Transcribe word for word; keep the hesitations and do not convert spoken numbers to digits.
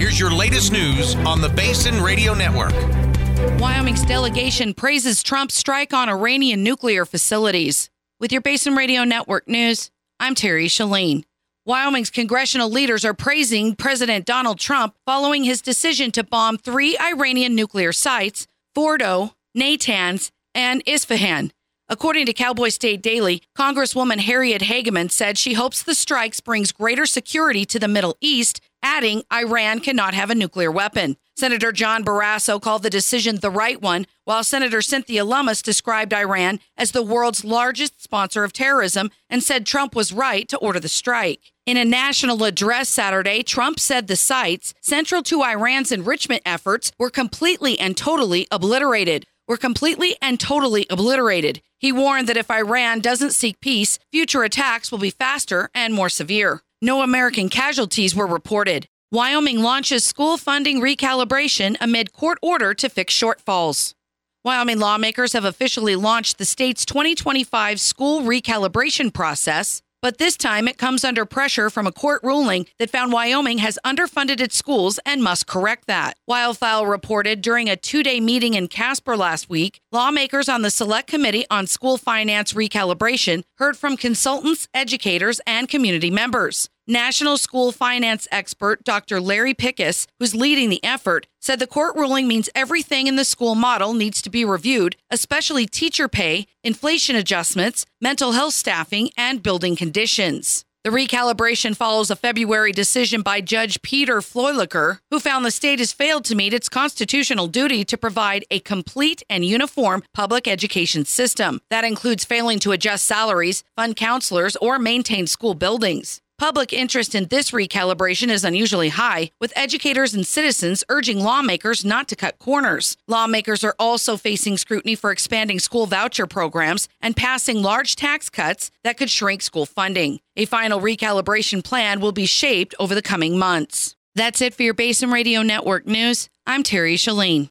Here's your latest news on the Basin Radio Network. Wyoming's delegation praises Trump's strike on Iranian nuclear facilities. With your Basin Radio Network news, I'm Terry Shalene. Wyoming's congressional leaders are praising President Donald Trump following his decision to bomb three Iranian nuclear sites, Fordo, Natanz, and Isfahan. According to Cowboy State Daily, Congresswoman Harriet Hageman said she hopes the strikes brings greater security to the Middle East, adding Iran cannot have a nuclear weapon. Senator John Barrasso called the decision the right one, while Senator Cynthia Lummis described Iran as the world's largest sponsor of terrorism and said Trump was right to order the strike. In a national address Saturday, Trump said the sites, central to Iran's enrichment efforts, were completely and totally obliterated. Were completely and totally obliterated. He warned that if Iran doesn't seek peace, future attacks will be faster and more severe. No American casualties were reported. Wyoming launches school funding recalibration amid court order to fix shortfalls. Wyoming lawmakers have officially launched the state's twenty twenty-five school recalibration process, but this time it comes under pressure from a court ruling that found Wyoming has underfunded its schools and must correct that. Wildfile reported during a two-day meeting in Casper last week, lawmakers on the Select Committee on School Finance Recalibration heard from consultants, educators, and community members. National school finance expert Doctor Larry Pickus, who's leading the effort, said the court ruling means everything in the school model needs to be reviewed, especially teacher pay, inflation adjustments, mental health staffing, and building conditions. The recalibration follows a February decision by Judge Peter Floyliker, who found the state has failed to meet its constitutional duty to provide a complete and uniform public education system. That includes failing to adjust salaries, fund counselors, or maintain school buildings. Public interest in this recalibration is unusually high, with educators and citizens urging lawmakers not to cut corners. Lawmakers are also facing scrutiny for expanding school voucher programs and passing large tax cuts that could shrink school funding. A final recalibration plan will be shaped over the coming months. That's it for your Basin Radio Network news. I'm Terry Shalene.